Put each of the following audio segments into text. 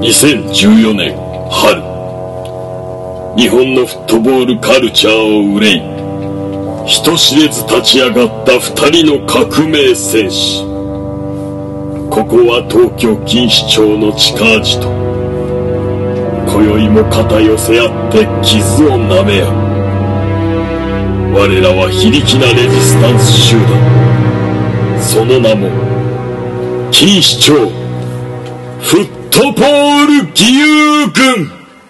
2014年春、日本のフットボールカルチャーを憂い人知れず立ち上がった二人の革命戦士。ここは東京錦糸町の地下アジト。今宵も肩寄せ合って傷を舐め合う。我らは非力なレジスタンス集団、その名も錦糸町フットボール義勇軍。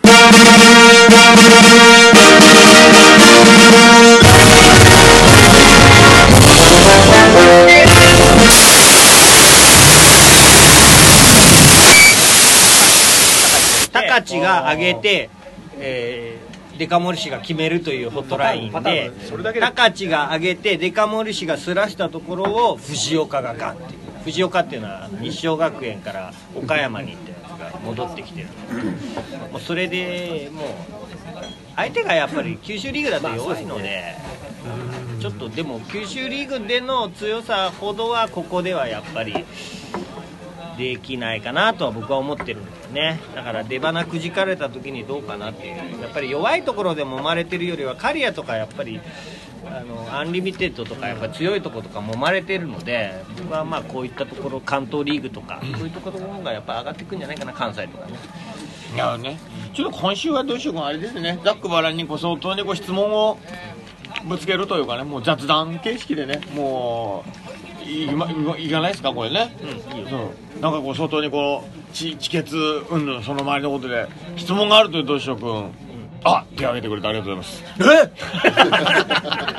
高知が上げて、デカ盛り氏が決めるというホットラインで、高知が上げてデカ盛り氏がすらしたところを藤岡がガンっていう。藤岡っていうのは日照学園から岡山に行ったやつが戻ってきてる。もうそれでもう相手がやっぱり九州リーグだと弱いので、ちょっとでも九州リーグでの強さほどはここではやっぱりできないかなとは僕は思ってるんですよね。だから出花くじかれた時にどうかなっていう、やっぱり弱いところで揉まれてるよりは刈谷とかやっぱりアンリミテッドとかやっぱ強いところとか揉まれてるので、僕はまあこういったところ関東リーグとかそういうところがやっぱ上がってくんじゃないかな、関西とかね。 いやね、ちょっと今週はどうしようかあれですね、ざっくばらんに相当に質問をぶつけるというかね、もう雑談形式でね、もういかないですかこれね。いいよ。なんか相当に地血云々その周りのことで質問があるというどうしようくん、あ、手を挙げてくれてありがとうございます。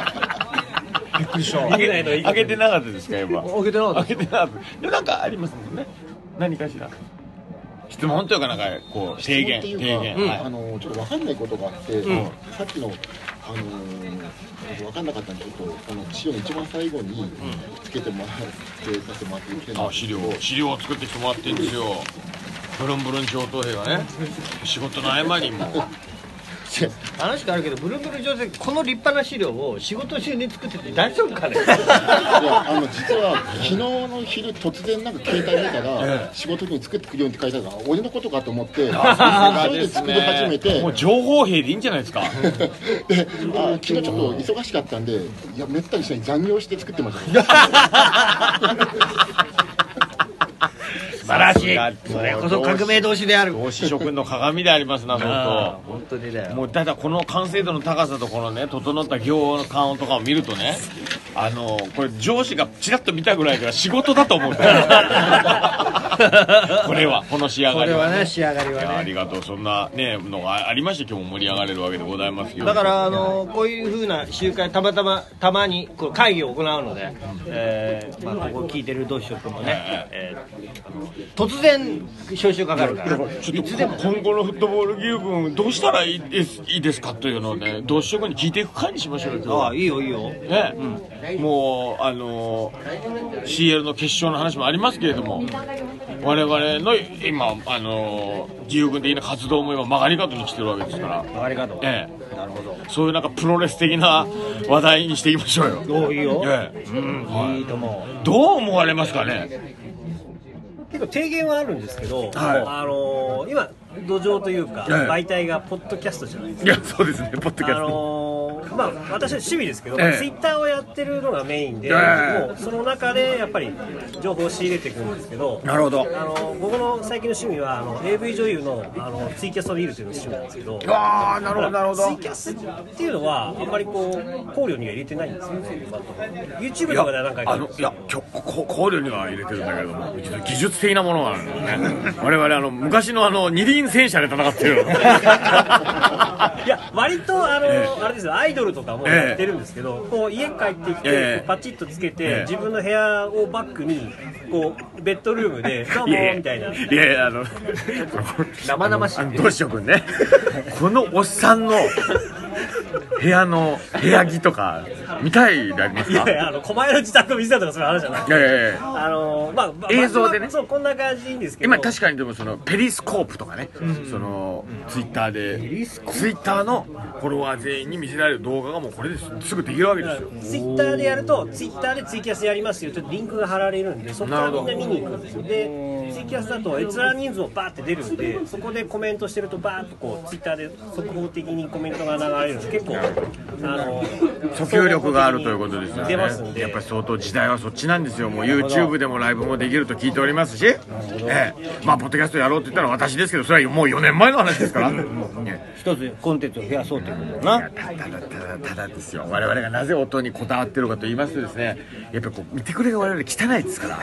びっくりした。開けてなかったですか今。開けてなかった。でなんかありますもんね。何かしら。質問というかなんか提言。 ちょっと分かんないことがあって、さっきの分かんなかったんでちょっと資料の一番最後につけてもらってさせてもらっていて、 資料を作ってきてもらってるんですよ。ブルンブルン上等兵がね、仕事の合間にも。 話があるけど、ブルンブルン上手、この立派な資料を仕事中に作ってて大丈夫かね。いや実は昨日の昼突然なんか携帯見たら、仕事に作ってくるようにって書いてあるから俺のことかと思ってそれで作り始めて、 もう情報兵でいいんじゃないですか。 で昨日ちょっと忙しかったんで、いやめったにしない残業して作ってましたね。 素晴らしい。それこそ革命同士である。 同志諸君の鏡でありますな、 本当にだよ。 もうただこの完成度の高さとこのね整った行の勘とかを見るとね、これ上司がチラッと見たぐらいから仕事だと思う。これはこの仕上がりはね。 これはね、仕上がりはね。 ありがとう。そんなねのがありまして今日も盛り上がれるわけでございますよ。 だからこういう風な集会たまに会議を行うので、ここ聞いてる同志諸君もね、突然招集かかるから、 ちょっと今後のフットボール義勇軍どうしたらいいですかというのをね、同志諸君に聞いていく会にしましょうよ。 ああ、いいよいいよ。 ね、もうCL の決勝の話もありますけれども、我々の今義勇軍的な活動も今曲がり角に来てるわけですから。 曲がり角。 なるほど。そういうなんかプロレス的な話題にしていきましょうよ。 どういいよ。いいと思う。 どう思われますかね。 結構提言はあるんですけど、今土壌というか媒体がポッドキャストじゃないですか。 いやそうですね、ポッドキャスト。 私は趣味ですけど、ツイッターをやってるのがメインで、もうその中でやっぱり情報を仕入れていくんですけど、 なるほど。 僕の最近の趣味はAV 女優のツイキャスを見るというのが趣味なんですけど、 ああなるほどなるほど。 ツイキャスっていうのはあんまり考慮には入れてないんですよね。YouTube とかではなんかいや考慮には入れてるんだけれども、技術的なものがあるんだよね。我々昔の二輪戦車で戦ってる。 いや割とあれですよ、アイドルとかもやってるんですけど、家帰ってきてパチッとつけて、自分の部屋をバックにベッドルームでどうもみたいな。いや生々しい。 どうしようくんね、このおっさんの部屋の部屋着とか見たいでありますか。 いや狛江の自宅を見せたとかそういう話じゃない。 映像でね、 そうこんな感じいいんですけど、 今確かにでもペリスコープとかね、ツイッターでツイッターのフォロワー全員に見せられる動画がもうこれですぐできるわけですよ。 ツイッターでやるとツイッターでツイキャスやりますよ、ちょっとリンクが貼られるんで、そこからみんな見に行くんですよ。でツイーキャスだと閲覧人数もバーって出るんで、そこでコメントしてるとバーッとこうツイッターで速報的にコメントが流れるんで、結構訴求力があるということですよね。 出ますんで、 やっぱり相当時代はそっちなんですよ。もう YouTube でもライブもできると聞いておりますし、まあポッドキャストやろうって言ったら私ですけど、それはもう4年前の話ですから一つコンテンツを増やそうということだな。 ただですよ、我々がなぜ音にこだわってるかと言いますとですね、やっぱりこう見てくれが我々汚いですから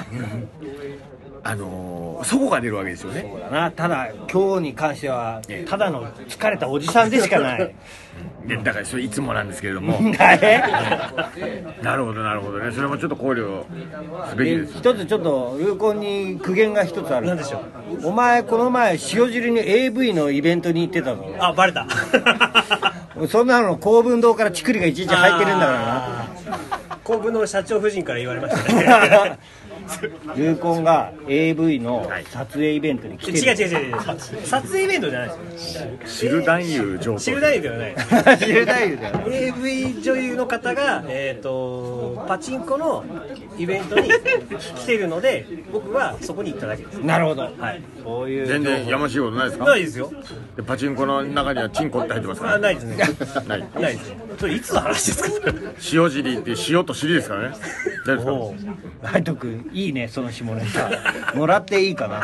そこが出るわけですよね。 そうだな。ただ今日に関してはただの疲れたおじさんでしかないだからそれいつもなんですけれどもなるほどね、それもちょっと考慮すべきです。 一つちょっとルーコンに苦言が一つある。 何でしょう。 お前この前塩尻に AV のイベントに行ってたぞ。 あ、バレたそんなの公文堂からチクリがいちいち入ってるんだからな。 公文の社長夫人から言われましたねルーコンが AV の撮影イベントに来てる。 違う撮影イベントじゃないですよ。 知る男優上等。 知る男優ではない知る男優だよ。 AV 女優の方が、パチンコのイベントに来てるので、僕はそこに行っただけです。 なるほど。 はい。 そういう全然やましいことないですか？ ないですよ。 でパチンコの中にはチンコって入ってますから、 ないですね。 ないないですよ。それいつの話ですか？ 塩尻って塩と尻ですからね。大丈夫ですか？ ハイト君いいね、その下ネタもらっていいかな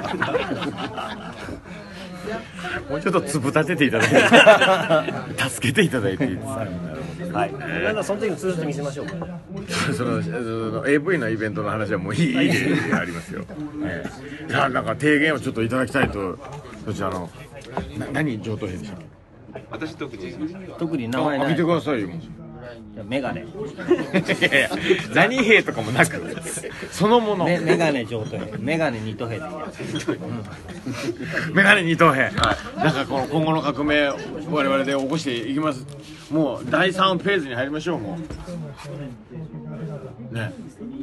もうちょっと粒立てていただいて助けていただいていいですか？ はい。なんかその時の通じて見せましょうか。 その AV のイベントの話はもういいでありますよ。さあなんか提言をちょっといただきたいと。そちらの何上等兵でした？ 私特特に名前ない。 見てくださいよ。 メガネ何兵とかもなくそのものメガネ上等兵、メガネ二等兵ってやつ。 メガネ二等兵、なんかこの今後の革命我々で起こしていきます。もう第3フェーズに入りましょう。もうね、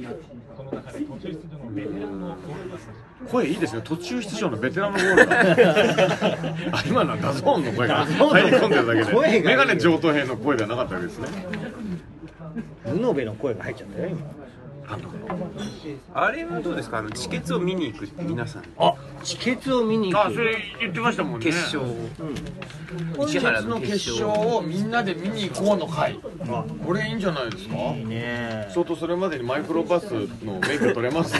声いいですね。途中出場のベテランのゴールが今のはダゾーンの声が入り込んでるだけでメガネ上等兵の声ではなかったわけですね。 布部の声が入っちゃったよ今。 あれはどうですか？チケツを見に行く皆さん。 あ、チケツを見に行く。 それ言ってましたもんね。 決勝。 市原の決勝をみんなで見に行こうの会。これいいんじゃないですか？ いいね。 相当それまでにマイクロバスの免許取れます？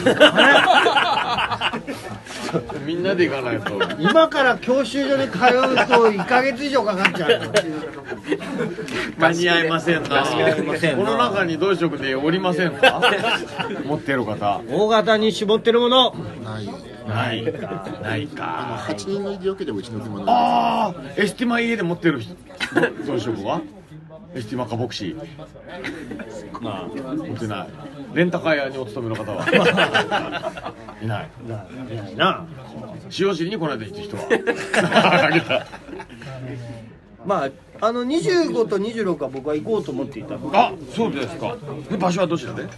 みんなで行かないと。 今から教習所に通うと1ヶ月以上かかっちゃう。 間に合いませんな。 間に合いませんな。 この中に同色でおりませんか？持ってる方。 大型に絞ってるもの。 ないよね。 ないか。 8人乗りでよければうちの車ああ、エスティマ家で持ってる人同色は？エスティマかボクシー。まあ持ってない。レンタカー屋にお勤めの方はいない。 いないな。 塩尻にこの間行った人はあげた。 まあ25と26は僕は行こうと思っていたの。 あ、そうですか。で場所はどちらで？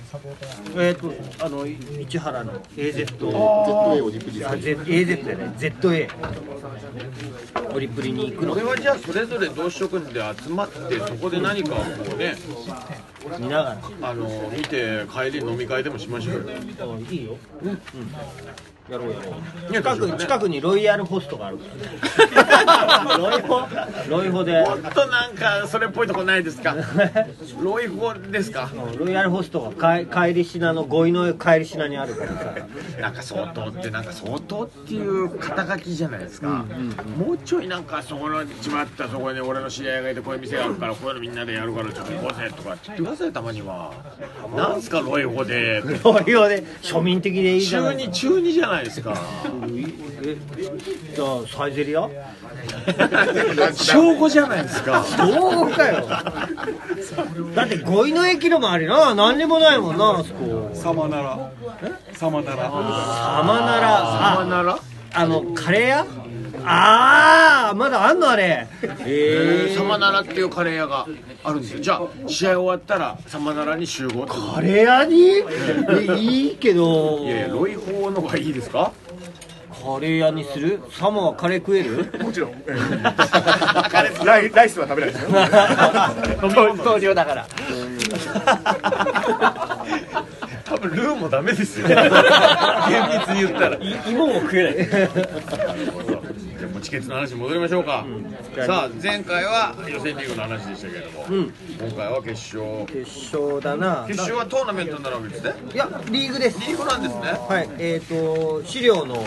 市原の AZ。 ZA オリプリス AZ でね、ZA オリプリに行くの。 これはじゃあそれぞれ同志諸君で集まってそこで何かをこうね見ながら見て帰り飲み会でもしましょうよ。 いいよ。やろうやろう。 いや近くにロイヤルホストがあるからロイホでもっとなんかそれっぽいとこないですか？ロイホですか？ ロイヤルホストが帰り品の五位の帰り品にあるからさ。 なんか相当っていう肩書きじゃないですか。もうちょいなんかそこの決まったそこに俺の知り合いがいてこういう店があるからこういうのみんなでやるからちょっと行こうぜとかって言ってください。たまにはなんすかロイホでロイホで庶民的でいいじゃない。 中二じゃないですか。 じゃあサイゼリア小5じゃないですか。 小5かよ。だって五位の駅の周りな何にもないもんなあそこ。 サマナラサマナラカレー屋。まだあんのあれ。 サマナラっていうカレー屋があるんですよ。じゃあ試合終わったらサマナラに集合ってこと。 カレー屋にいいけど。 いやロイホーの方がいいですか？ カレー屋にする？サモはカレー食える？ もちろんライスは食べないですよ。 登場だから多分ルーもダメですよ厳密に言ったら芋も食えない。 じゃあもうチケットの話に戻りましょうか、さあ前回は予選リーグの話でしたけれども、今回は決勝だな。 決勝はトーナメントになるわけですね。 いやリーグです。 リーグなんですね。 はい、資料の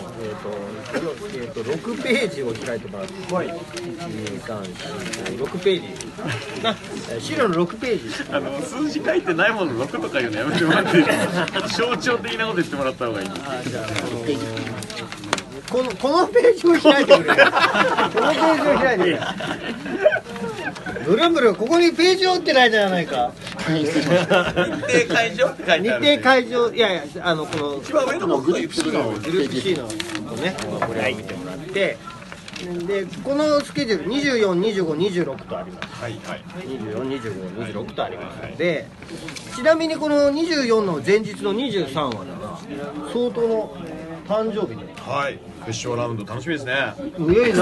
6ページを開いてもらって、はい、1、2、3、4、6ページな、資料の6ページ。 数字書いてないもの6とか言うのやめてもらっていいですか。象徴的なこと言ってもらった方がいい。 じゃあこのページを開いてくれ。このページを開いてくれ。ブルンブルン、ここにページを打ってないじゃないか。 日程会場って書いてある。 日程会場、いやいや、この一番上のグループ C のグループ C のね、これを見てもらって、でこのスケジュール24、25、26とあります。 はいはい。 24、25、26とありますので、ちなみにこの24の前日の23はだな、相当の誕生日で。 はい。決勝ラウンド楽しみですね。 流す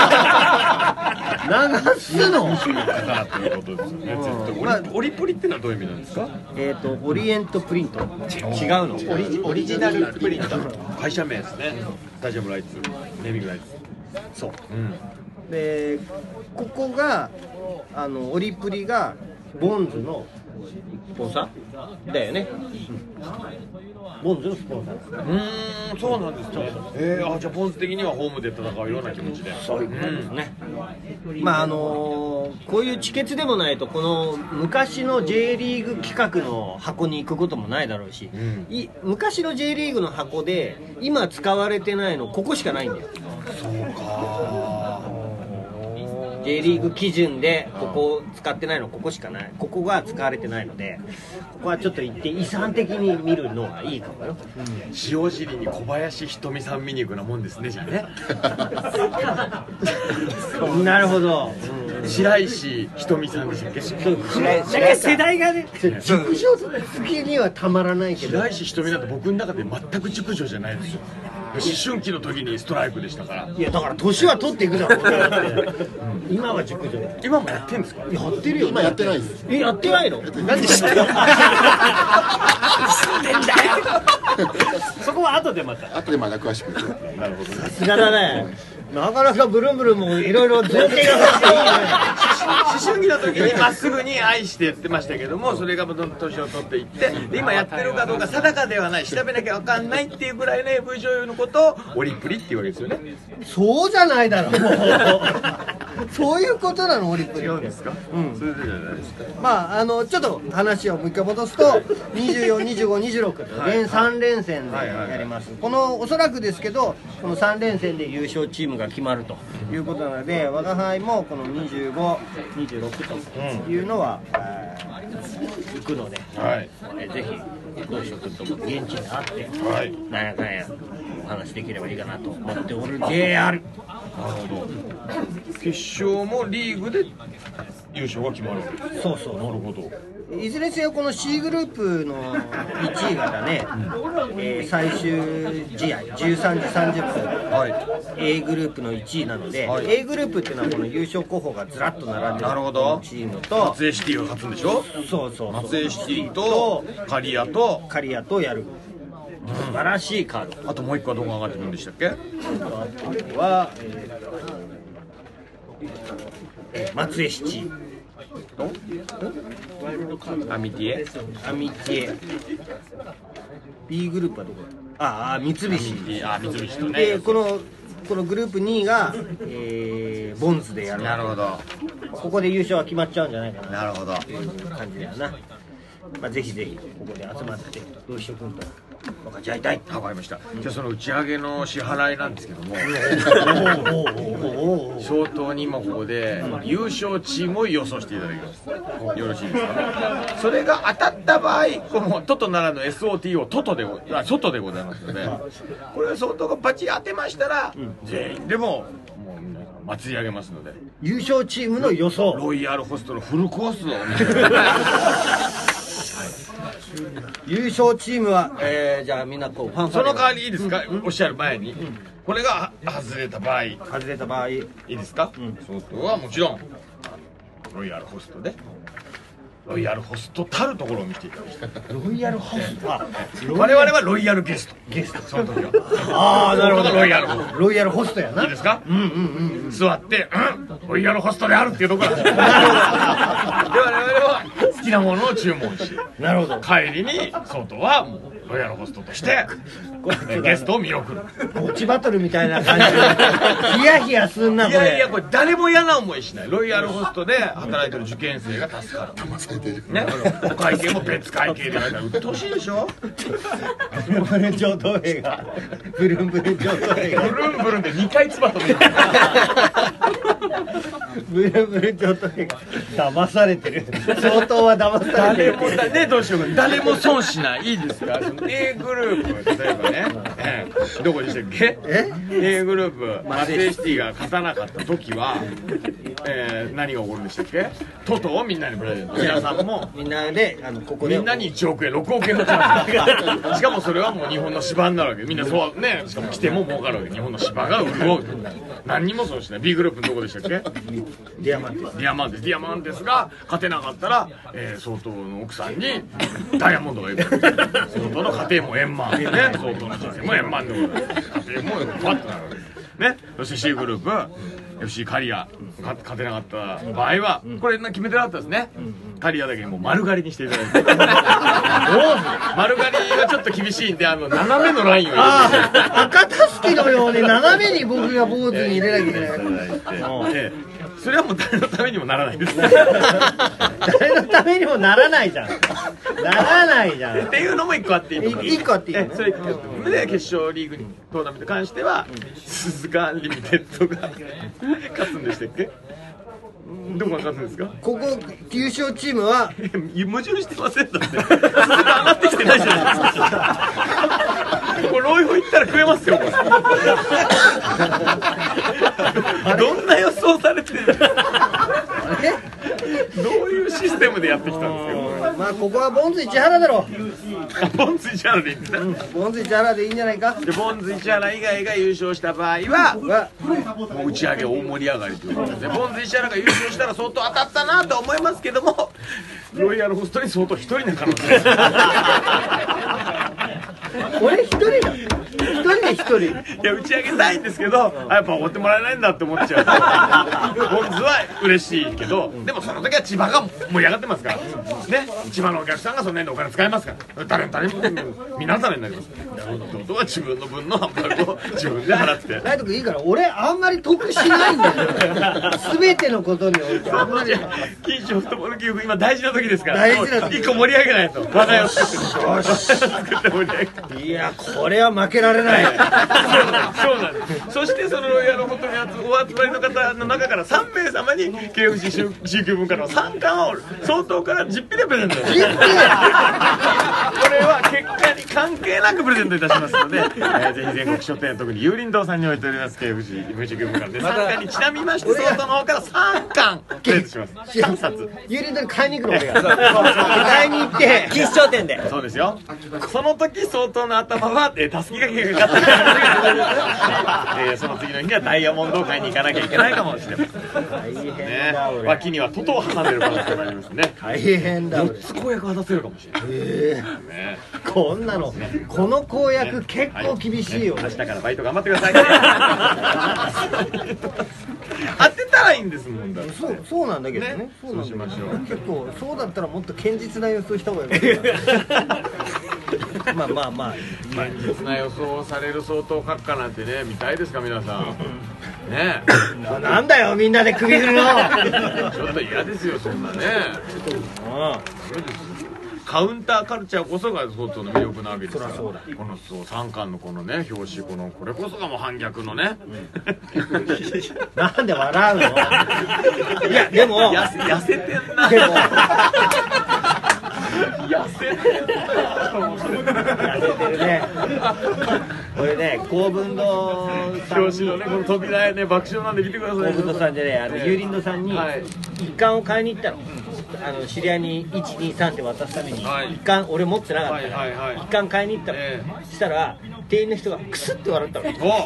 のだからということですよね。オリプリってのはどういう意味なんですか。 オリエントプリント。違うの。 オリジナルプリント。 会社名ですね。スタジアムライツ、ネーミングライツ。 そう。でここがオリプリがボンズのスポンサーだよね。ボンズのスポンサー。 そうなんですね。じゃあボンズ的にはホームで戦うような気持ちで。 そういうことですね。まあこういうチケツでもないとこの昔の J リーグ企画の箱に行くこともないだろうし、昔の J リーグの箱で今使われてないのここしかないんだよ。 そうか。 J リーグ基準でここ使ってないのここしかない。ここが使われてないので、ここはちょっと行って遺産的に見るのがいいかもよ。 塩尻に小林ひとみさん見に行くようなもんですね、じゃあね。 なるほど。 白石ひとみさんでしたっけ。 世代がね、 熟女好きにはたまらないけど、 白石ひとみなんて僕の中で全く熟女じゃないですよ。思春期の時にストライクでしたから。 いやだから年は取っていくだろう。今は熟女。 今もやってんですか。 やってるよ。 今やってないです。 やってないの。 何してんだよ。そこは後でまた。 後でまだ詳しく。 なるほどね。 さすがだね。なかなかブルンブルンもいろいろ前提があっていいね。 思春期の時にまっすぐに愛して言ってましたけども、それがどんどん年を取っていって、で今やってるかどうか定かではない、調べなきゃ分かんないっていうぐらいの AV 女優のことをオリプリっていうわけですよね。 そうじゃないだろう。そういうことなのオリプリって。 違うんですか。それでじゃないですか。 まあちょっと話をもう一回戻すと24、25、26と3連戦でやります。このおそらくですけどこの3連戦で優勝チームが決まるということなので、我が輩もこの25、26というのは、行くので、ぜひ高所君とも現地で会って、なんやかんやお話できればいいかなと思っておるである。 なるほど。決勝もリーグで優勝が決まる。 そうそう。 なるほど。 いずれにせよこの C グループの1位がだね、最終試合13時30分、A グループの1位なので、A グループっていうのはこの優勝候補がずらっと並んでるチームと、 松江シティが勝つんでしょ。 そう松江シティと刈谷とやる素晴らしいカード。 あともう一個はどこが上がってくるんでしたっけ。 あとは、松江シティアミティエ B グループはどこだ。三菱。 三菱とね。 でこのグループ2位が、ボンズでやる。 なるほど。 ここで優勝は決まっちゃうんじゃないかな。 なるほど。 という感じだよな。まあぜひぜひここで集まってどうしよくんと分かち合いたい。 わかりました。じゃあその打ち上げの支払いなんですけども、相当に今ここで優勝チームを予想していただきます。よろしいですか。それが当たった場合、このトトならぬ SOT を外でございますので、これが相当がバッチリ当てましたら、全員でも祭り上げますので、 優勝チームの予想、 ロイヤルホストのフルコースを優勝チームは、じゃあみんなこうファンファその代わりいいですか、おっしゃる前に、これが外れた場合いいですか。相当はもちろんロイヤルホストでロイヤルホストたるところを見せていただきたい。 ロイヤルホスト。 我々はロイヤルゲスト。その時は。 ああ、なるほど。 ロイヤルホスト。 ロイヤルホストやな。 いいですか？座って、ロイヤルホストであるっていうところなんですよ。で、我々は好きなものを注文し、 なるほど。 帰りに相当はもうロイヤルホストとしてゲストを見送る。 ゴチバトルみたいな感じでヒヤヒヤすんなこれ。 いやいや、これ誰も嫌な思いしない。ロイヤルホストで働いてる受験生が助かる。ね、お会計も別会計でやったらうっとうしいでしょ。 ブルンブルン上等兵がブルンブルン上等兵がブルンブルンで2回つば飛びブルンブルン上等兵が騙されてる。相当は騙されてる。 誰もね、どうしようか、誰も損しない。いいですか？その A グループ、例えばね、どこでしたっけ？ A グループ、マセイシティが勝たなかった時は、何が起こるんでしたっけ？トトをみんなにプレゼント。皆さんもみんなでここでみんなに1億円、6億円のチャンス。しかもそれはもう日本の芝になるわけ。みんなそうね、しかも来ても儲かるわけ。日本の芝が潤う。何にもそうしない。B グループのどこでしたっけ？ ディアマンテス。 ディアマンテスが勝てなかったら、総統の奥さんにダイヤモンドがいる。総統の家庭も円満、ね、総統の人生も円満でございます。家庭もパッとなるわけですね。そして C グループ、FC カリア勝てなかった場合は、これ決めてなかったですね。カリアだけにもう丸刈りにしていただいて。丸刈りはちょっと厳しいんで、斜めのラインを入れて赤たすきのように斜めに僕が坊主に入れなきゃいけない。 それはもう誰のためにもならないです。 誰のためにもならないじゃん。ならないじゃん。 っていうのも一個あっていいと思います。 一個あっていいの？ それで決勝リーグトーナメントに関しては、鈴鹿アンリミテッドが勝つんでしたっけ？どこが勝つんですか？ ここ優勝チームは矛盾してませんだって。鈴鹿上がってきてないじゃないですか。これロイホ行ったら食えますよ。これどんな予想されてる？どういうシステムでやってきたんですか？ まあここはボンズ市原だろ。 ボンズ市原でいいんですね。 ボンズ市原でいいんじゃないか。 でボンズ市原以外が優勝した場合はもう打ち上げ大盛り上がりということで、ボンズ市原が優勝したら相当当たったなと思いますけども、ロイヤルホストに相当一人の可能性です。 俺一人だ。一人で一人。 いや打ち上げたいんですけど、やっぱおごってもらえないんだって思っちゃう。ボンズは嬉しいけど、でもその時は千葉が盛り上がってますからね。千葉のお客さんがその辺でお金使えますから、誰も皆さんになります。弟は自分の分のハンバーグを自分で払って。 ライト君いいから、俺あんまり得しないんだよ。全てのことにおいてあんまり。 近所フットボール教育今大事な時ですから。 大事な時。 一個盛り上げないと。話題を作って盛り上げて。 いやこれは負けられない。 そうなんです。そしてそのロイヤルホストにお集まりの方の中から3名様に KFC 19分からの3冠を相当から実費でプレゼント。実費で。これは結果に関係なくプレゼントいたしますので、ぜひ全国書店特に有林堂さんに置いております KFC 19分からで3冠にちなみまして相当の方から3冠プレゼントします。3冊。 有林堂に買いに行くの俺が。買いに行って錦糸町店で。 そうですよ。その時相当の頭はたすき掛けがかかってその次の日にはダイヤモンドを買いに行かなきゃいけないかもしれません。 大変ねだ俺。 脇にはトトを挟んでる可能性もありますね。 大変だ俺。 4つ公約果たせるかもしれない。ね、 こんなのこの公約結構厳しいよ。 明日からバイト頑張ってくださいね。当てたらいいんですもんだって。 そうなんだけどね。 そうしましょう。 結構そうだったらもっと堅実な予想した方がいい。まあ現実な予想をされる相当閣下なんてね見たいですか皆さん。ねなんだよみんなで首振るの。 ちょっと嫌ですよそんなね。カウンターカルチャーこそが相当の魅力なわけですから。この3巻のこのね表紙これこそがもう反逆のね。 なんで笑うの。いやでも痩せてんな。 でも痩せてるね。これね、公文堂さん表紙のねこの扉へね爆笑なんで見てください。 公文堂さんでね、有林堂さんに一貫を買いに行ったの。知り合いに123って渡すために一貫俺持ってなかったから一貫買いに行ったの。したら店員の人がクスッて笑ったの。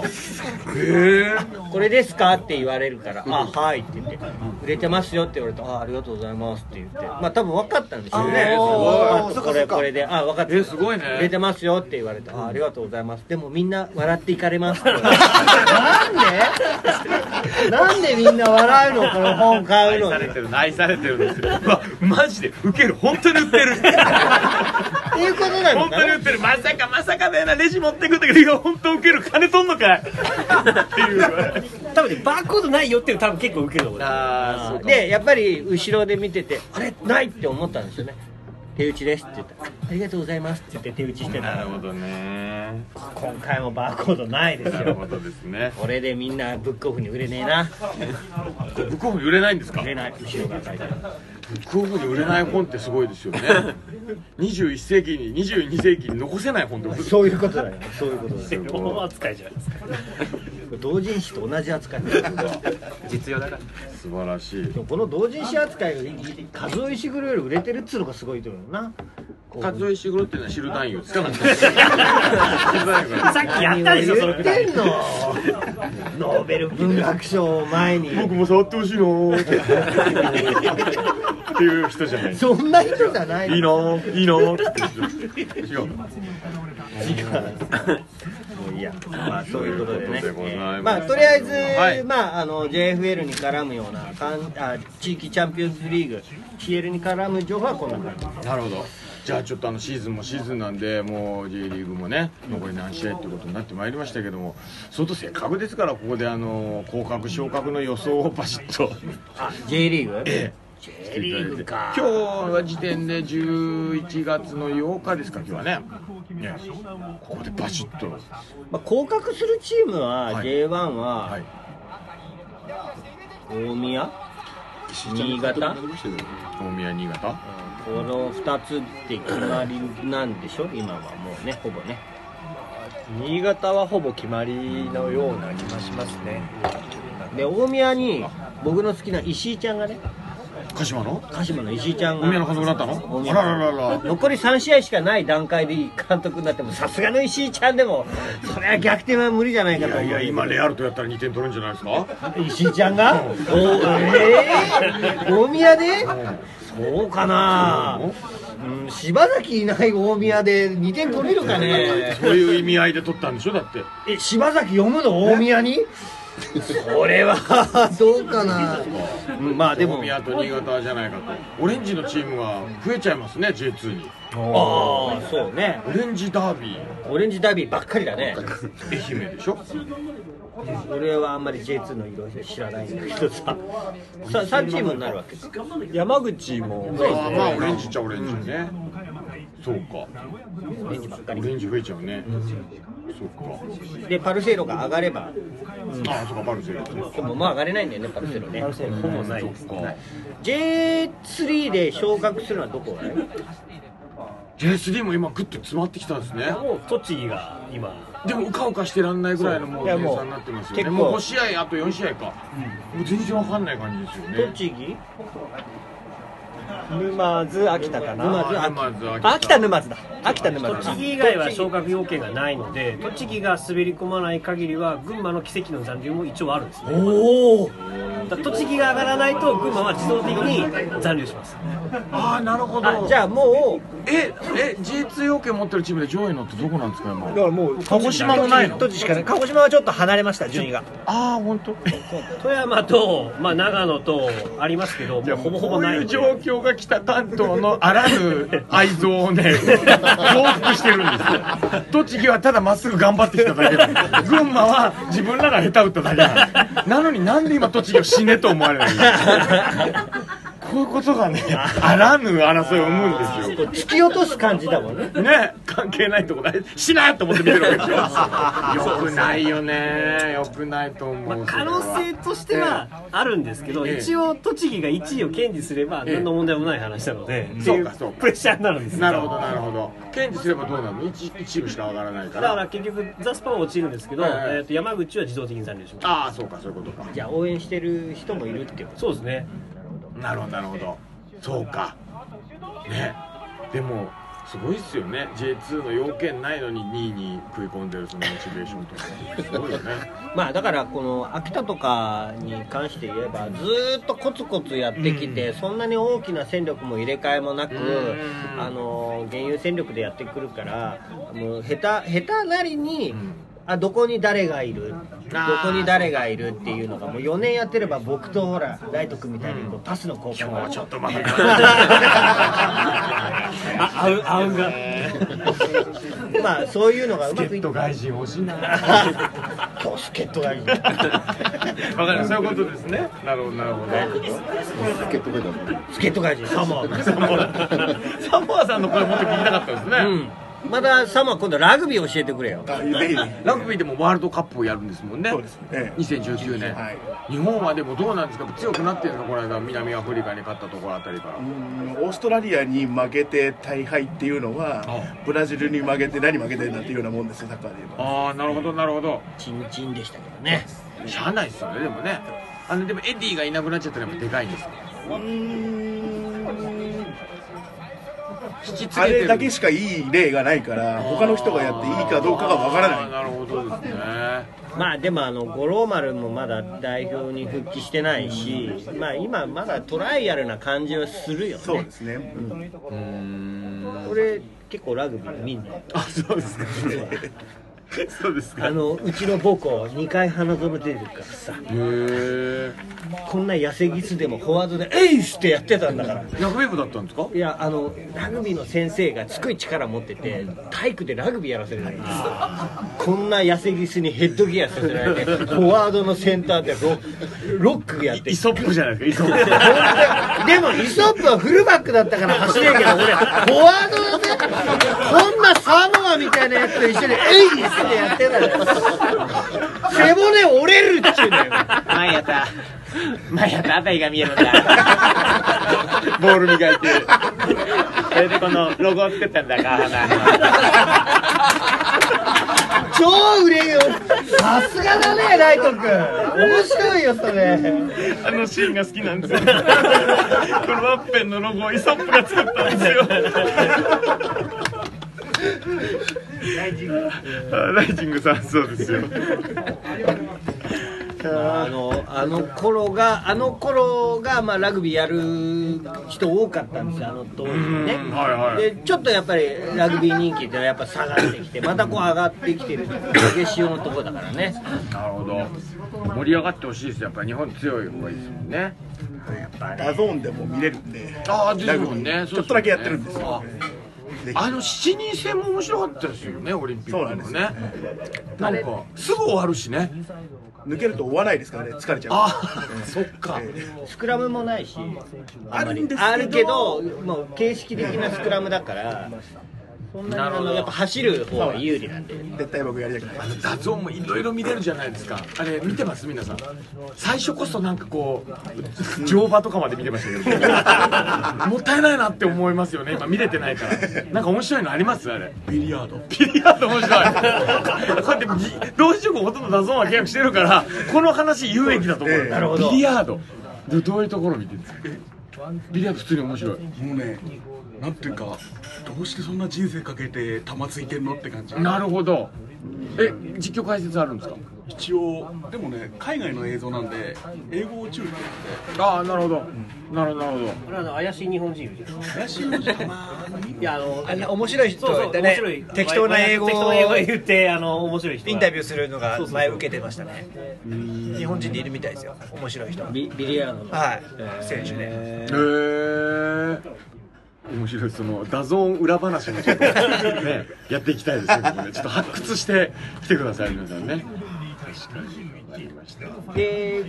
これですかって言われるから、あ、はいって言って、売れてますよって言われたら、ありがとうございますって言って、まあ多分分かったんでしょうね。これで、あ、分かった。 すごいね。 売れてますよって言われたら、ありがとうございます。でもみんな笑っていかれますって。なんでみんな笑うのこの本買うのに。 愛されてるんですよ。マジでウケる、本当に売ってる。 っていうことなの本かな。 当に売ってる。まさかね、レジ持ってくんだけど、いや本当ウケる、金取んのかい。っていう。 多分ね、バーコードないよっていう多分結構ウケると思う。 でやっぱり後ろで見てて、あれないって思ったんですよね。手打ちですって言ったら、ありがとうございますって言って手打ちしてた。 なるほどね。 今回もバーコードないですよ。 なるほどですね。 これでみんなブックオフに売れねえな。 ブックオフに売れないんですか？ 売れない。後ろが書いてある。 ブックオフに売れない本ってすごいですよね。21世紀に22世紀に残せない本ってことです。 そういうことだよ。そういうことだよ。 大扱いじゃないですか。 同人誌と同じ扱い。 実用だから。 素晴らしい。 この同人誌扱いが数え石黒より売れてるっつうのがすごいと思うな。 数えしぐろっていうのは知る単位を使うんです。 さっきやったでしょ、そのくらい。 言ってんの。ノーベル文学賞を前に。 僕も触ってほしいのっていう人じゃない。 そんな人じゃない。 いいのいいのって違う。 いや、まあそういうことでね。 ままあとりあえず、 はいまあJFL に絡むような地域チャンピオンズリーグ CL に絡む情報はこんな感じ。 なるほど。じゃあちょっとシーズンもシーズンなんで、もう J リーグもね残り何試合ってことになってまいりましたけども、それとせっかくですからここで降格昇格の予想をバシッと。 J リーグ？ ええ。 J リーグか。 今日は時点で11月の8日ですか、今日はね。ね、ここでバシッと。 まあ降格するチームは J1 は、 はい、 大宮、新潟、 大宮、新潟。 この2つって決まりなんでしょ今はもうね、ほぼね。 新潟はほぼ決まりのような気がしますね。 で大宮に僕の好きな石井ちゃんがね、 鹿島の石井ちゃんが大宮の監督だったの？あらららら。 残り3試合しかない段階で監督になっても、さすがの石井ちゃんでもそれは逆転は無理じゃないかと思う。 いや今レアルとやったら2点取るんじゃないですか？ 石井ちゃんが大宮でそうかな。柴崎いない大宮で2点取れるかね。 そういう意味合いで取ったんでしょだって。 柴崎読むの大宮に？それはどうかな。まあでも大宮と新潟じゃないかと。オレンジのチームが増えちゃいますね J2 に。 ああそうね。 オレンジダービーばっかりだね。 愛媛でしょ。 俺はあんまり J2 の色知らないんだけどさ、3チームになるわけです。 山口もまあオレンジっちゃオレンジね。そうか。 オレンジばっかり。 オレンジ増えちゃうね。そうか。 でパルセイロが上がれば、 ああそうか、パルセイロね。 でもまあ上がれないんだよね、パルセイロね。 ほぼない。 J3 で昇格するのはどこだよ。 J3 も今グッと詰まってきたんですね。 もう栃木が今でもうかうかしてらんないぐらいのもう計算になってますよね。もう5試合あと4試合か。もう全然わかんない感じですよね。 栃木、 沼津、秋田かな。 秋田沼津だ。秋田沼津。 栃木以外は昇格要件がないので、栃木が滑り込まない限りは群馬の奇跡の残留も一応あるんですね。 おお。 栃木が上がらないと群馬は自動的に残留します。 ああなるほど。 じゃあもう J2 要件持ってるチームで上位のってどこなんですか今？ だからもう鹿児島もないの？ 栃木しかない。鹿児島はちょっと離れました順位が。 ああ本当。 富山とまあ長野とありますけど、もうほぼほぼない。 こういう状況が北関東のあらぬ愛憎をね増幅してるんですよ。栃木はただまっすぐ頑張ってきただけなんです。群馬は自分らが下手打っただけなんです。なのになんで今栃木を死ねと思われないんですか。こういうことがね、あらぬ争いを生むんですよ。 突き落とす感じだもんね。 ね、関係ないとこないしなと思って見てるわけでしょ。よくないよね。よくないと思う。 可能性としてはあるんですけど、一応栃木が1位を堅持すれば何の問題もない話なので、 そうかそうか。 プレッシャーになるんですよ。 なるほどなるほど。堅持すればどうなるの？1チームしか上がらないから。 だから結局ザスパは落ちるんですけど、山口は自動的に残留します。 ああそうかそういうことか。 じゃあ応援してる人もいるっていうこと。 そうですね。 なるほどなるほど。そうか。ね。でもすごいっすよね。 J2 の要件ないのに2位に食い込んでるそのモチベーションとかすごいよね。 まあだからこの秋田とかに関して言えばずーっとコツコツやってきて、そんなに大きな戦力も入れ替えもなく、現有戦力でやってくるから、もう下手なりに、どこに誰がいるっていうのがもう4年やってれば、僕とほらライト君みたいにこうパスの交換がちょっと待ってあうんがまあそういうのがうまくいって、 外人欲しいな。 今日助っ人外人わかる、そういうことですね。なるほどなるほど。 助っ人外人サモアサモアさんの声もっと聞きたかったですね。 まだサモア今度ラグビー教えてくれよ。 ラグビーでもワールドカップをやるんですもんね。 そうですね。 2019年、はい、日本はでもどうなんですか、強くなってるのか、この間南アフリカに勝ったところあたりから。 オーストラリアに負けて大敗っていうのは、ブラジルに負けて何負けてるんだっていうようなもんですよ、サッカーで言えば。 ああ、なるほどなるほど。 チンチンでしたけどね。 しゃあないですよね。でもね、でもエディがいなくなっちゃったらやっぱでかいんですよ。 あれだけしかいい例がないから、他の人がやっていいかどうかがわからない。 なるほどですね。 まあでも五郎丸もまだ代表に復帰してないし、まあ今まだトライアルな感じはするよね。 そうですね。 俺結構ラグビー見んの。 あ、そうですか。そうですか。 うちの母校2回花園出てるからさ。こんな痩せギスでもフォワードでエイスってやってたんだから。 ラグビー部だったんですか？ いや、ラグビーの先生がすごい力持ってて、体育でラグビーやらせるんだよ。こんな痩せギスにヘッドギアさせられて、フォワードのセンターでロックやって、 イソップじゃないですか、イソップ。 でもイソップはフルバックだったから走れんけど、俺フォワードだぜ。こんなサモアみたいなやつと一緒にエイスってやってたよ。背骨折れるっちゅうだよ。 前やったあたりが見えるんだ。ボール磨いてる。それでこのロゴを作ったんだ、川原。 超売れよ。さすがだね、ライト君。面白いよ、それ。 あのシーンが好きなんですよ。このワッペンのロゴをイソップが作ったんですよ。ライジングさん、そうですよ。 あの頃がまあラグビーやる人多かったんですよ、当時ね。でちょっとやっぱりラグビー人気ってやっぱ下がってきて、またこう上がってきてる激潮のところだからね。 なるほど。盛り上がってほしいですよ。やっぱり日本強い方がいいですもんね。 ダゾーンでも見れるんで、 ラグビーね、 ちょっとだけやってるんですよ。 7人戦も面白かったですよね、オリンピックのね。なんかすぐ終わるしね。 抜けると追わないですからね、疲れちゃう。 そっか。 スクラムもないし、 あるんですけど、もう形式的なスクラムだから、そんなにやっぱ走る方が有利なんで。 絶対僕やりたくない。 ダゾーンもいろいろ見れるじゃないですか。あれ見てます、皆さん。最初こそなんかこう乗馬とかまで見てましたけど、もったいないなって思いますよね。今見れてないから。なんか面白いのあります？あれ。ビリヤード面白い。こうやって同時情報ほとんどダゾーンは契約してるから、この話有益だと思う。 なるほど。 ビリヤードどういうところ見てるんですか？ビリヤード普通に面白い。 もうね、なんていうか、どうしてそんな人生かけて玉ついてんのって感じ。 なるほど。実況解説あるんですか？ 一応でもね、海外の映像なんで英語を注意してて。 ああ、なるほど。なるほど。 これ怪しい日本人です。 怪しい日本人たまに。 いや面白い人でね、適当な英語を言って面白い人インタビューするのが前受けてましたね。日本人でいるみたいですよ、面白い人。 ビリヤードの選手ね。 へえ。面白い。そのダゾーン裏話もちょっとねやっていきたいですね。ちょっと発掘してきてください、皆さんね。確かに。 で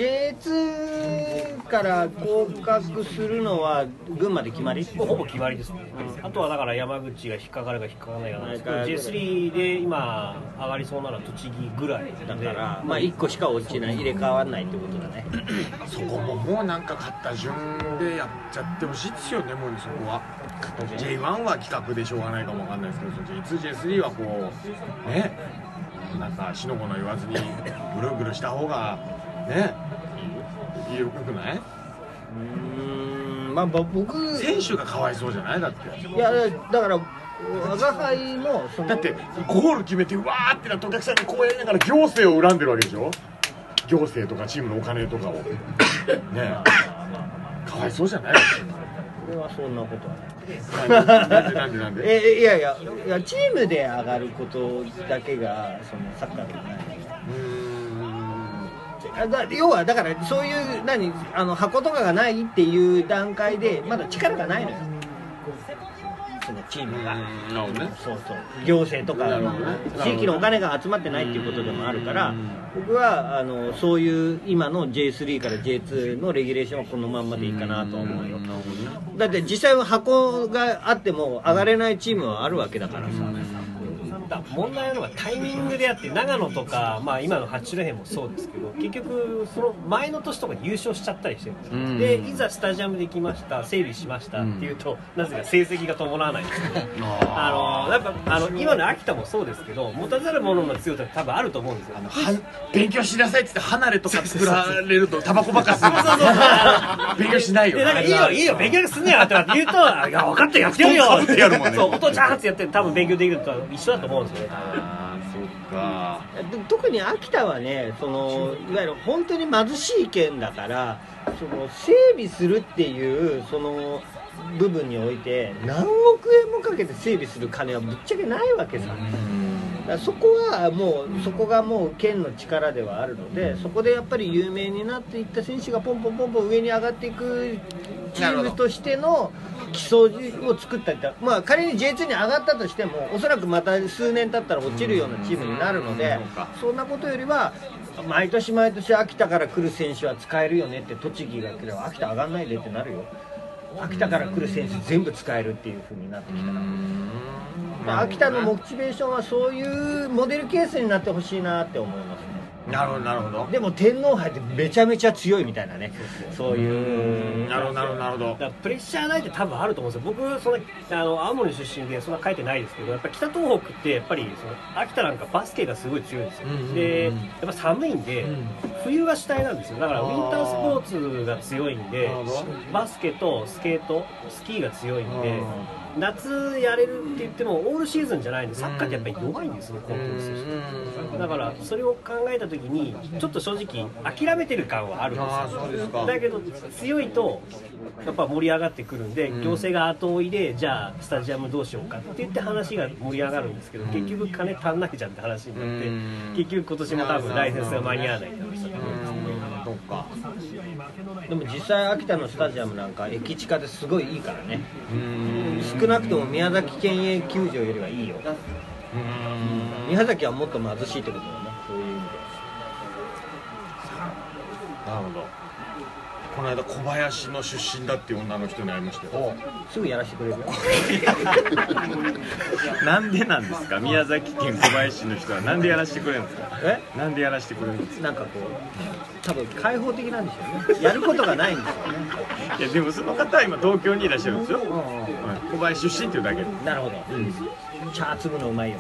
J2 から降格するのは群馬で決まり？ ほぼ決まりですね。あとはだから山口が引っかかるか引っかからないかなんですけど、J3 で今上がりそうなのは栃木ぐらいだから、まあ1個しか落ちない、入れ替わらないってことだね。 そこももうなんか勝った順でやっちゃってほしいですよね、もうそこは。J1 は企画でしょうがないかもわかんないですけど、J2、J3 はこうね。なんかしのごの言わずにぐるぐるした方がねよくない？ まあ僕選手がかわいそうじゃないだって。 いやだから我が輩もだってゴール決めてわーってなってお客さんにこうやりながら行政を恨んでるわけでしょ。行政とかチームのお金とかをねえかわいそうじゃない。 これはそんなことはない。 なんでいやチームで上がることだけがそのサッカーではない。要はだからそういう箱とかがないっていう段階でまだ力がないのよ。そのチームが、そう行政とか地域のお金が集まってないっていうことでもあるから、僕はそういう今の J3 から J2 のレギュレーションはこのまんまでいいかなと思うよ。だって実際は箱があっても上がれないチームはあるわけだからさ。 問題なのがタイミングであって、長野とか、まあ、今の八戸編もそうですけど、結局その前の年とかに優勝しちゃったりしてるんですよ。でいざスタジアムできました、整備しましたっていうと、なぜか成績が伴わないんですけど、やっぱ今の秋田もそうですけど、持たざる者の強さって多分あると思うんですよ。 勉強しなさいって言って離れとか作られるとタバコばっかする。勉強しないよ。 いいよ勉強すんねやって言うと、いや分かってやってるよってやるもんね。そう、お父ちゃんってやって多分勉強できると一緒だと思うんですよね。 そうか。 特に秋田はね、いわゆる本当に貧しい県だから、整備するっていう部分において何億円もかけて整備する金はぶっちゃけないわけさ。そこがもう県の力ではあるので、そこでやっぱり有名になっていった選手がポンポン上に上がっていくチームとしての基礎を作ったりと、まあ仮に J2 に上がったとしてもおそらくまた数年経ったら落ちるようなチームになるので、そんなことよりは毎年秋田から来る選手は使えるよねって、栃木が来れば秋田上がんないでってなるよ。秋田から来る選手全部使えるっていう風になってきたら、秋田のモチベーションはそういうモデルケースになってほしいなって思いますね。 なるほど。 でも天皇杯ってめちゃめちゃ強いみたいなね、そういう。 なるほど。 プレッシャーないって多分あると思うんですよ。僕青森出身でそんな書いてないですけど、やっぱ北東北ってやっぱり秋田なんかバスケがすごい強いんですよ。でやっぱ寒いんで、冬が主体なんですよ。だからウィンタースポーツが強いんで、バスケとスケート、スキーが強いんで、夏やれるって言ってもオールシーズンじゃないんで、サッカーってやっぱり弱いんですね、コントロールする人。だからそれを考えた時にちょっと正直諦めてる感はあるんですよ。だけど強いとやっぱ盛り上がってくるんで、行政が後追いでじゃあスタジアムどうしようかって言って話が盛り上がるんですけど、結局金足んないじゃんって話になって、結局今年も多分ライセンスが間に合わないって話だと思うんですけど。 でも実際秋田のスタジアムなんか駅地下ですごいいいからね。少なくとも宮崎県営球場よりはいいよ。宮崎はもっと貧しいってことだね、そういう意味で。 なるほど。この間小林の出身だっていう女の人に会いましたよ。 すぐやらせてくれるよ。 なんでなんですか、宮崎県小林の人はなんでやらせてくれるんですか。なんでやらせてくれるんですか。 なんかこう多分開放的なんでしょうね。やることがないんですよね。 いやでもその方は今東京にいらっしゃるんですよ。小林出身っていうだけで。 なるほど。チャー粒のうまいよ。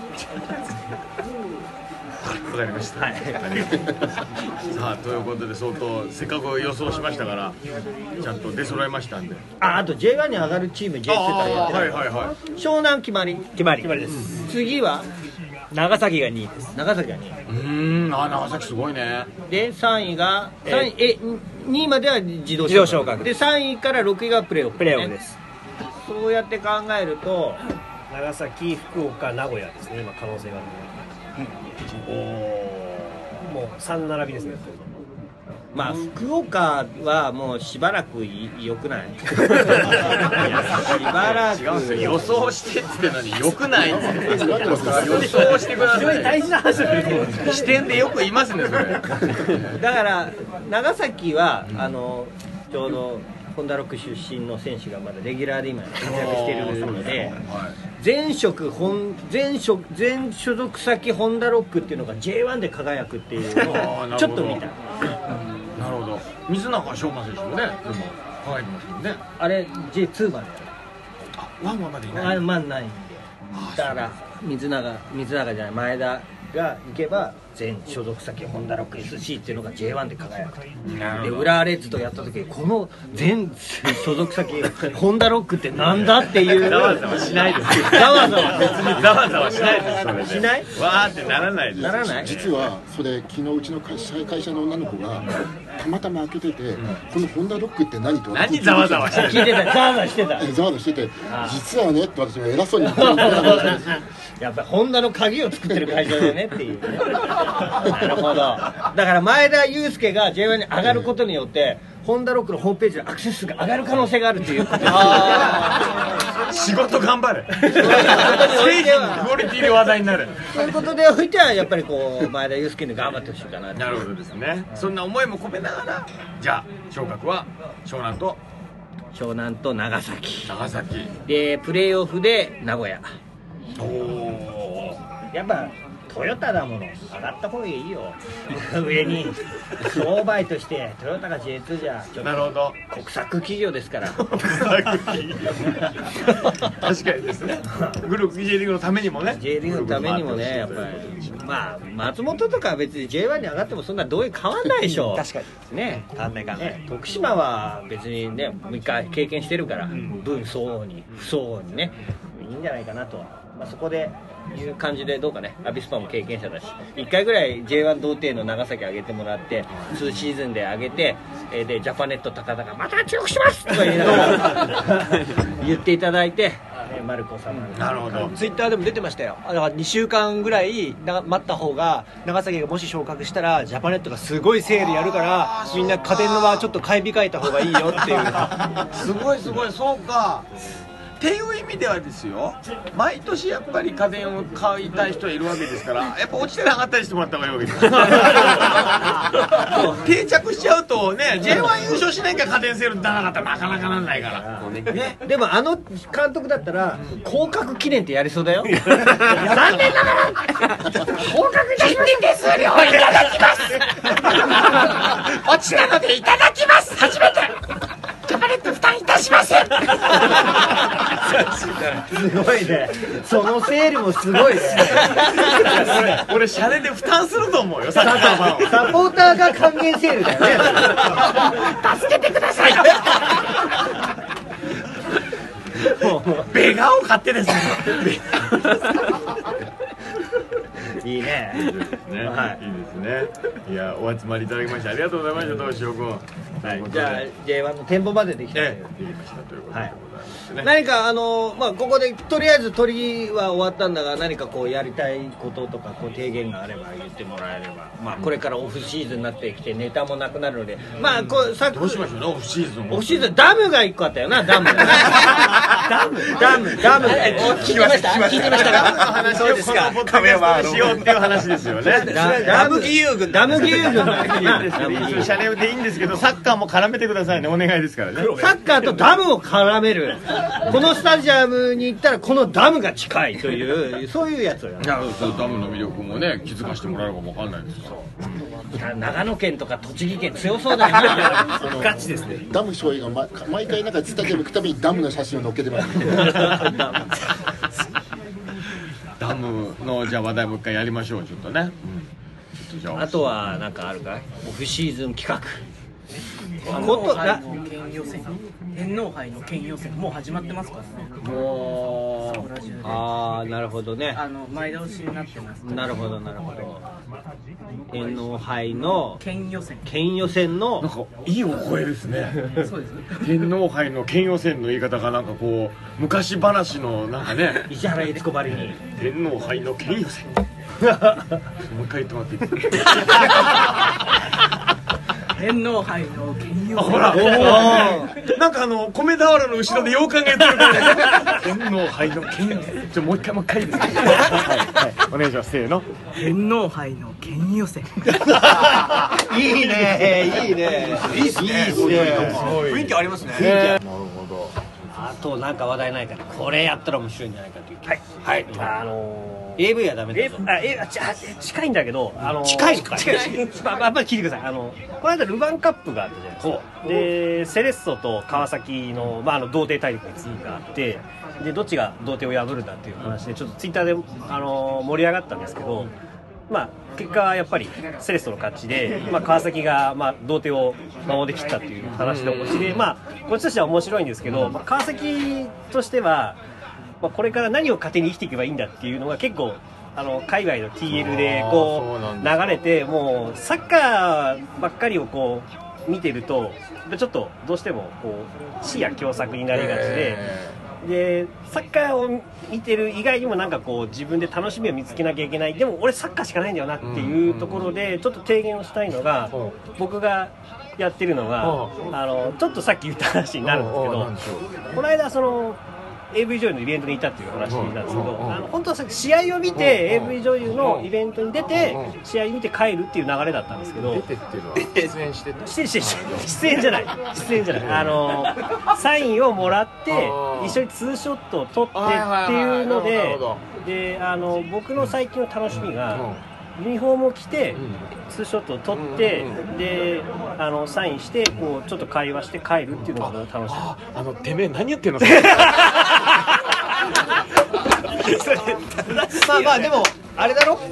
わかりました。さあということで、相当せっかく予想しましたからちゃんと出揃えましたんで。 あと J1 に上がるチーム J2 からやってる。湘南決まりです。次は長崎が2位です。 長崎が2位。 長崎すごいね。 で3位が2位までは自動昇格で、3位から6位がプレーオフです。そうやって考えると長崎、福岡、名古屋ですね、今可能性がある。もう3並びですね。 まあ福岡はもうしばらく良くない。しばらく予想してってのに良くないって予想してください。 大事な話だね。 視点でよく言いますねそれ。 だから長崎はちょうどホンダロック出身の選手がまだレギュラーで今活躍しているので、全所属先ホンダロックっていうのが J1 で輝くっていうのをちょっと見た。 なるほど。水中翔馬選手もね、でも輝いてますもんね。 あれ J2 までやる。 ワンまでいない。 ないんで。だから水中じゃない前田が行けば全所属先ホンダロック SC っていうのが J1 で輝くと。で浦和レッズとやった時この全所属先ホンダロックってなんだっていうざわざわしないですよ。 ざわざわ別にざわざわしないです。それでしないわーってならないです。 ならない。 実はそれ昨日うちの会社の女の子がたまたま開けてて、このホンダロックって何と何ざわざわしてる。 聞いてた。ざわざわしてた。 ざわざわしてて、実はねって私は偉そうに言ってる。 やっぱりホンダの鍵を作ってる会社だよねっていうね。なるほど。だから前田祐介が J1 に上がることによって、ホンダロックのホームページのアクセス数が上がる可能性があるっていうことです。 仕事頑張れ。製品のクオリティで話題になる。 そういうことでおいてはやっぱりこう前田祐介に頑張ってほしいかな。 なるほどですね。そんな思いも込めながら、じゃあ昇格は湘南と長崎でプレーオフで名古屋。やっぱトヨタだもの上がった方がいいよ。上に商売としてトヨタが J2 じゃちょっとなるほど国策企業ですから。国策企業確かにですね。グループ J リーグのためにもね J リーグのためにもねやっぱりまあ松本とかは別に J1 に上がってもそんなどういう変わんないでしょ。確かにね。徳島は別にね3日経験してるから分相応に不相応にねいいんじゃないかなとは。まあ、そこでいう感じでどうかね。アビスパも経験者だし1回ぐらい J1 童貞の長崎上げてもらって2シーズンで上げてでジャパネット高田がまた強くしますとか言いながら言っていただいてマルコさんなるほど。ツイッターでも出てましたよ。だから2週間ぐらい待った方が長崎がもし昇格したらジャパネットがすごいセールやるからみんな家電のはちょっと買い控えた方がいいよっていうすごいそうかっていう意味ではですよ、毎年やっぱり家電を買いたい人はいるわけですから、やっぱ落ちてなかったりしてもらった方がいいわけです定着しちゃうとね J1 優勝しないから家電セール出なかったらなかなかなんないから、 ね、でも監督だったら降格記念ってやりそうだよ。残念ながら降格いたしまして手数料をいただきます落ちたのでいただきます初めてジャパネット負担いたしません。すごいね。そのセールもすごいね。 俺シャレで負担すると思うよ。サポーターが還元セールだよね。助けてください。 ベガを買ってですね。 いいね。 いいですね。はい。いいですね。いやお集まりいただきましてありがとうございました東翔君。 はい。じゃあ J1 の店舗までできた。 できましたということで。 何かまあここでとりあえず取りは終わったんだが何かこうやりたいこととかこう提言があれば言ってもらえれば、まあこれからオフシーズンになってきてネタもなくなるので、まあこうさっきどうしましょうねオフシーズン。 オフシーズンダムが1個あったよなダム。ダム。聞いてましたか。 そうですか。カメラマンしようっていう話ですよね。 ダム義勇軍。シャレでいいんですけどサッカーも絡めてくださいねお願いですからね。 サッカーとダムを絡める。このスタジアムに行ったらこのダムが近いというそういうやつをやる。 ダムの魅力もね気づかせてもらえるかもわかんないですから。 長野県とか栃木県強そうだよね。 ガチですね。 ダム少尉が毎回なんかスタジアム行くたびにダムの写真を載っけてます。 ダムのじゃあ話題もう一回やりましょうちょっとね。 あとはなんかあるかい？オフシーズン企画。 天皇杯の県予選もう始まってますからね。 もうなるほどね。 前倒しになってます。 なるほど。天皇杯の県予選のなんかいいお声ですね。 そうですね。 天皇杯の県予選の言い方がなんかこう昔話のなんかね石原悦子ばりに天皇杯の県予選。もう一回言ってもらっていいですか。 天皇杯の県予選。 ほらなんか米俵の後ろで洋館がやってるから天皇杯の県予選。もう一回いいですか。はいお願いしますせーの。 天皇杯の県予選。 いいね。 雰囲気ありますね。 なるほど。 あとなんか話題ないかな。これやったら面白いんじゃないかという。 はい。 AV はダメだぞ。 近いんだけど、 近い。 やっぱり聞いてください。この間ルヴァンカップがあったじゃないですか。で、セレッソと川崎の童貞対決があって、でどっちが童貞を破るんだっていう話でちょっとツイッターで盛り上がったんですけど、 まあ結果はやっぱりセレッソの勝ちで、まあ、川崎がまあ同点を守り切ったという話のオチで、まあこっちとしては面白いんですけど、まあ、川崎としては、まあ、これから何を糧に生きていけばいいんだっていうのが結構海外の TL でこう流れて、もうサッカーばっかりをこう見てるとちょっとどうしてもこう視野狭窄になりがちで、サッカーを見てる以外にもなんかこう自分で楽しみを見つけなきゃいけない、でも俺サッカーしかないんだよなっていうところでちょっと提言をしたいのが、僕がやってるのがちょっとさっき言った話になるんですけど、この間AV 女優のイベントにいたっていう話なんですけど、本当は試合を見て AV 女優のイベントに出て試合見て帰るっていう流れだったんですけど、出てっていうのは出演してた？出演じゃないサインをもらって一緒にツーショットを撮ってっていうので、僕の最近の楽しみがユニフォームを着てツーショットを撮ってでサインしてこうちょっと会話して帰るっていうのが楽しみ。てめえ何言ってんのまあまあでもあれだろ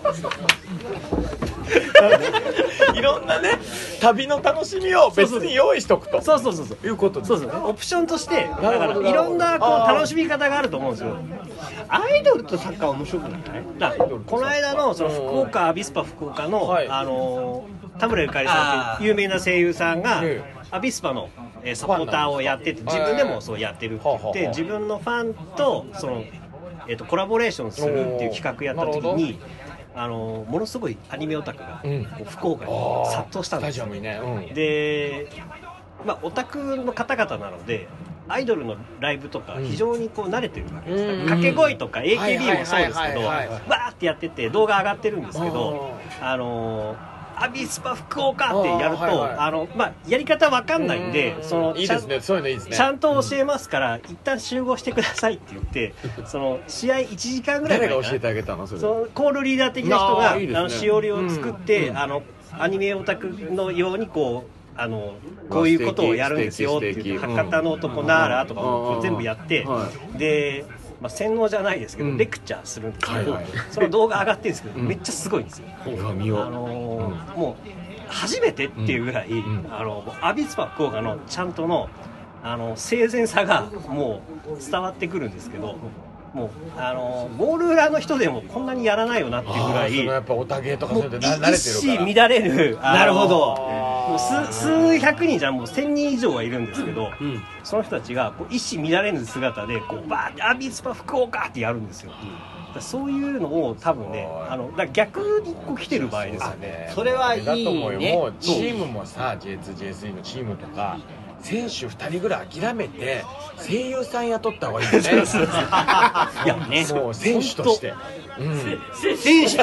いろんなね旅の楽しみを別に用意しとくとそういうことです。オプションとしてだからいろんなこう楽しみ方があると思うんですよ。 アイドルとサッカー面白くない？ だこの間のその福岡アビスパ福岡の田村ゆかりさんっていう有名な声優さんがアビスパのサポーターをやってて、自分でもそうやってるって言って、自分のファンとコラボレーションするっていう企画やった時にものすごいアニメオタクが福岡に殺到したんですよ。で、まあ、オタクの方々なのでアイドルのライブとか非常にこう慣れてるわけですから、掛け声とか AKB もそうですけどわーってやってて動画上がってるんですけど、アビスパ福岡ってやるとまあ、やり方わかんないんで、 いいですね、そういうのいいですね。 ちゃんと教えますから一旦集合してくださいって言って試合1時間ぐらい前誰が教えてあげたの？それコールリーダー的な人がしおりを作ってアニメオタクのようにこういうことをやるんですよっていう博多の男なーらとかを全部やって、で、まあ、洗脳じゃないですけどレクチャーするんですけど、その動画上がってるんですけどめっちゃすごいんですよ。もう初めてっていうぐらいアビスパ福岡のちゃんとの生前さがもう伝わってくるんですけど、もうゴール裏の人でもこんなにやらないよなっていうぐらいやっぱオタゲーとかそういうの慣れてるから一糸乱れるなるほどもう数百人じゃもう1000人以上はいるんですけど、その人たちがこう一糸乱れる姿でこうバーってアビスパ福岡ってやるんですよ。そういうのを多分ねだ逆にこう来てる場合ですよね。 それはいいね。 だと思うよ。もうチームもさ J2、J3 のチームとか選手2人ぐらい諦めて声優さん雇った方がいいよね。 いやね、 もう選手として選手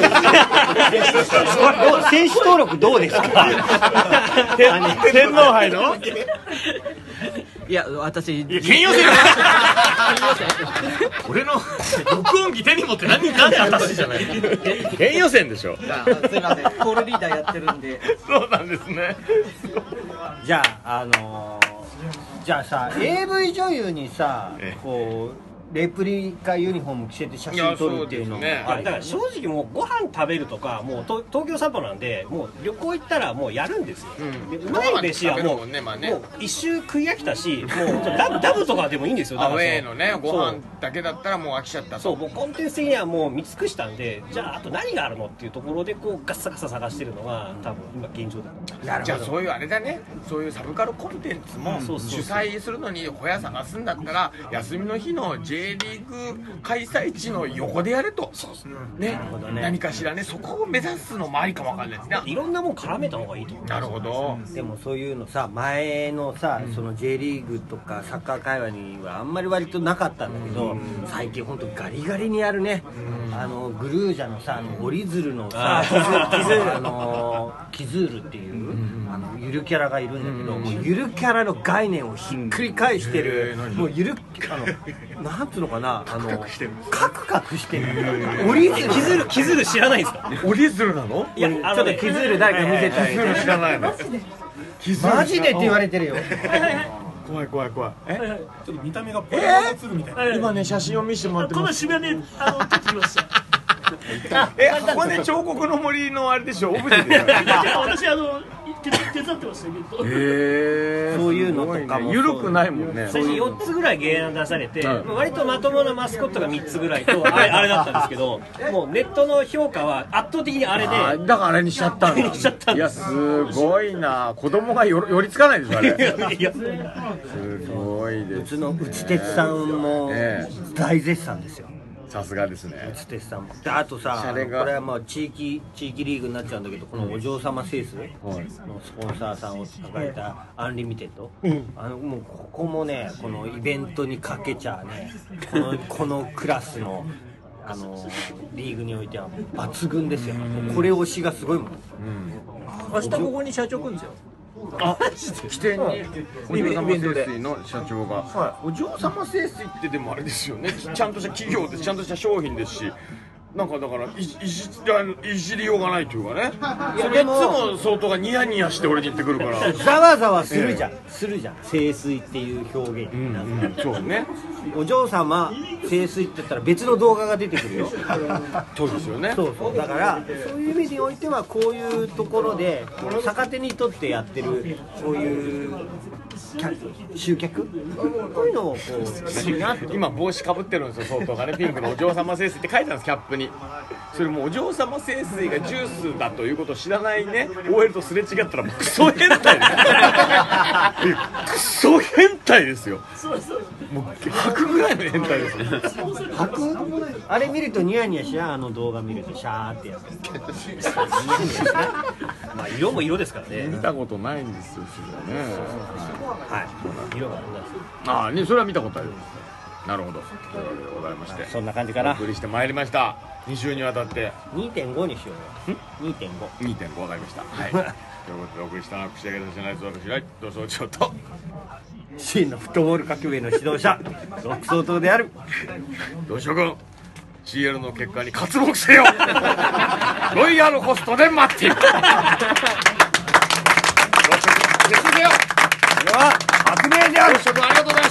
登録どうですか？ 天皇杯のいや私県予選俺の録音機手に持ってなんで私じゃない県予選でしょ。 すいませんコールリーダーやってるんで。 そうなんですね。 じゃあじゃあさ AV 女優にさこうレプリカユニフォーム着せて写真撮るっていうのもだから正直もうご飯食べるとかもう東京散歩なんでもう旅行行ったらもうやるんですよ。うまい飯はもう一周食い飽きたしもうダブとかでもいいんですよ。 アウェーのねご飯だけだったらもう飽きちゃったと。 そうもうコンテンツ的にはもう見尽くしたんで、じゃああと何があるのっていうところでこうガッサガサ探してるのが多分今現状だ。 じゃあそういうあれだね、そういうサブカルコンテンツも主催するのに小屋探すんだったら休みの日の J リーグ開催地の横でやれと。ね、何かしらねそこを目指すのもありかもわかんないですね。 いろんなもん絡めた方がいいと思う。 なるほど。 でもそういうのさ前のさその J リーグとかサッカー界隈にはあんまり割となかったんだけど、最近本当ガリガリにやるね。グルージャのさ折り鶴のさキズールっていうゆるキャラがいるんだけど、もうゆるキャラの概念をひっくり返してる、もうゆるなんつうのかなカクカクしてる折り鶴キズール知らないですか？ 折り鶴なの？ いやちょっとキズール誰か見せてあげて。 知らないの。 マジでって言われてるよ。 怖い怖い怖い。 ちょっと見た目がポケモンの鶴みたいな。 今ね写真を見せてもらってこの渋谷で撮ってきました。 箱根彫刻の森のあれでしょ、オブジェでしょ。 私手伝ってましたけど。 そういうのとかも緩くないもんね。 最初4つぐらい芸案出されて、割とまともなマスコットが3つぐらいとあれだったんですけど、もうネットの評価は圧倒的にあれで、 だからあれにしちゃったんだ。いやすごいな、子供が寄りつかないでしょあれ。 いやすごいです。 うちの内鉄さんも大絶賛ですよ。 さすがですね。 内鉄さんも。であとさ、これはまあ地域リーグになっちゃうんだけど、このお嬢様セースのスポンサーさんを抱えたアンリミテッド、もうここもね、このイベントにかけちゃね、このクラスのリーグにおいては抜群ですよ。これ推しがすごいもん。 明日ここに社長来るんですよ。 起点にお嬢様聖水の社長が、お嬢様聖水ってでもあれですよね、ちゃんとした企業です、ちゃんとした商品ですし、なんかだからいじりようがないというかね。それいつも相当がニヤニヤして俺に言ってくるから、 ざわざわするじゃん、聖水っていう表現に、 そうね、 お嬢様聖水って言ったら別の動画が出てくるよ。 そうですよね。 そうだからそういう意味においてはこういうところで逆手にとってやってるこういう集客、こういうのをこう今帽子かぶってるんですよ、相当がね、ピンクのお嬢様聖水って書いてあるんです、キャップに。それもうお嬢様聖水がジュースだということを知らないね OL とすれ違ったらもうクソ変態ですクソ変態ですよ。もう吐くぐらいの変態ですよ。 吐く？あれ見るとニヤニヤしや、動画見るとシャーってやつ。 まあ色も色ですからね。 見たことないんですよ、それね。 はい。色がああね、それは見たことあります。なるほど。というわけでございまして、 そんな感じかな。 お送りしてまいりました。2週にわたって 2.5 にしようよ。 2.5 わかりました。はい。ということでお送りしたのは串揚げたじゃないぞ、私ライト総長と真のフットボール革命の指導者独創党であるどうしよう君、 CL の結果に刮目せよロイヤルホストで待っている。どうしよう君、決めよ。 革命である。 どうしよう君、ありがとうございます。